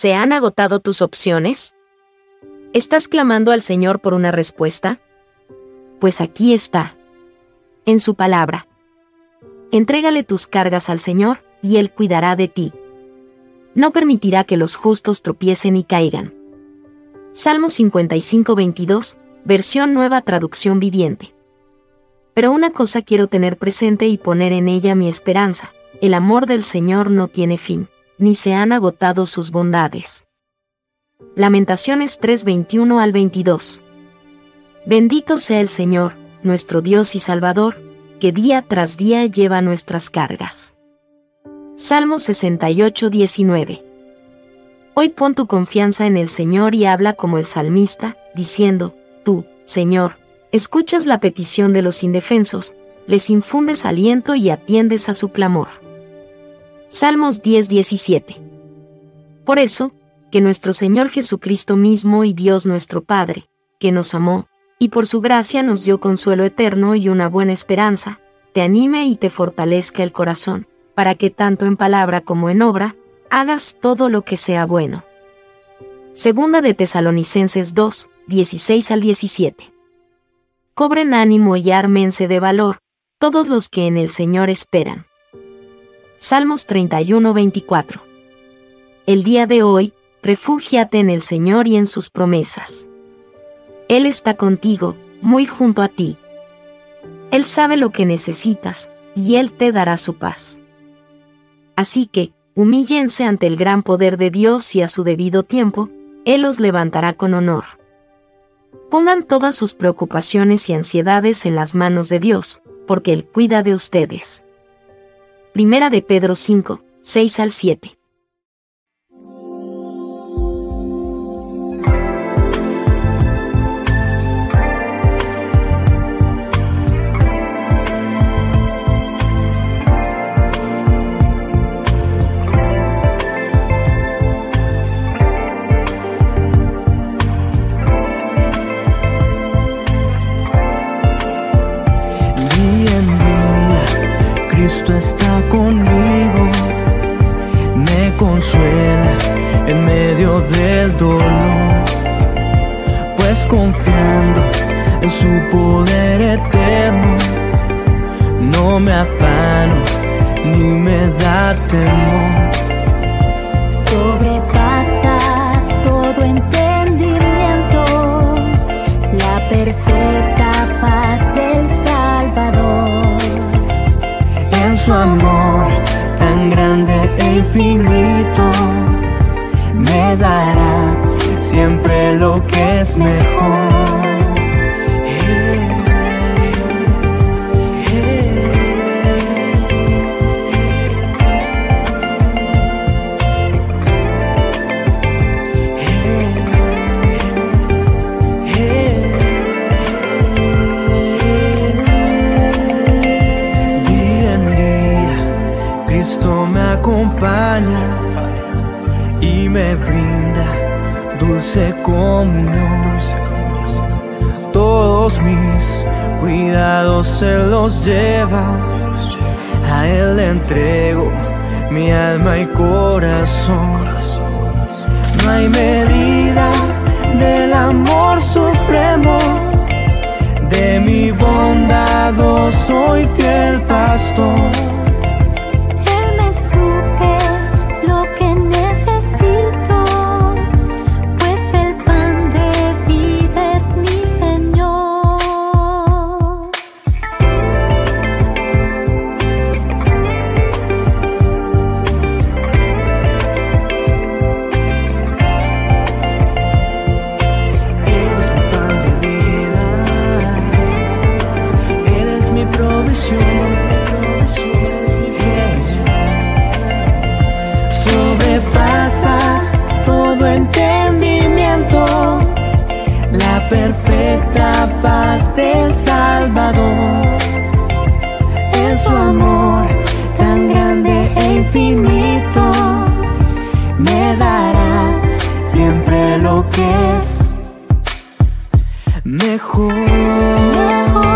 ¿Se han agotado tus opciones? ¿Estás clamando al Señor por una respuesta? Pues aquí está. En su palabra. Entrégale tus cargas al Señor, y Él cuidará de ti. No permitirá que los justos tropiecen y caigan. Salmo 55:22, versión Nueva Traducción Viviente. Pero una cosa quiero tener presente y poner en ella mi esperanza: el amor del Señor no tiene fin, ni se han agotado sus bondades. Lamentaciones 3:21 al 22. Bendito sea el Señor, nuestro Dios y Salvador, que día tras día lleva nuestras cargas. Salmo 68:19. Hoy pon tu confianza en el Señor y habla como el salmista, diciendo: Tú, Señor, escuchas la petición de los indefensos, les infundes aliento y atiendes a su clamor. Salmos 10:17. Por eso, que nuestro Señor Jesucristo mismo y Dios nuestro Padre, que nos amó, y por su gracia nos dio consuelo eterno y una buena esperanza, te anime y te fortalezca el corazón, para que tanto en palabra como en obra, hagas todo lo que sea bueno. Segunda de Tesalonicenses 2, 16 al 17. Cobren ánimo y ármense de valor, todos los que en el Señor esperan. Salmos 31:24. El día de hoy, refúgiate en el Señor y en sus promesas. Él está contigo, muy junto a ti. Él sabe lo que necesitas, y Él te dará su paz. Así que, humíllense ante el gran poder de Dios y a su debido tiempo, Él los levantará con honor. Pongan todas sus preocupaciones y ansiedades en las manos de Dios, porque Él cuida de ustedes. Primera de Pedro 5, 6 al 7. Cristo está conmigo, me consuela en medio del dolor, pues confiando en su poder eterno, no me afano ni me da temor. Sobrepasa todo entendimiento, la perfecta paz del Salvador. Su amor tan grande e infinito me dará siempre lo que es mejor. Acompaña y me brinda dulce comunión. Todos mis cuidados Él los lleva, a Él le entrego mi alma y corazón. No hay medida del amor supremo, de mi bondad soy fiel pastor. Sobrepasa todo entendimiento, la perfecta paz del Salvador. En su amor tan grande e infinito me dará siempre lo que es mejor.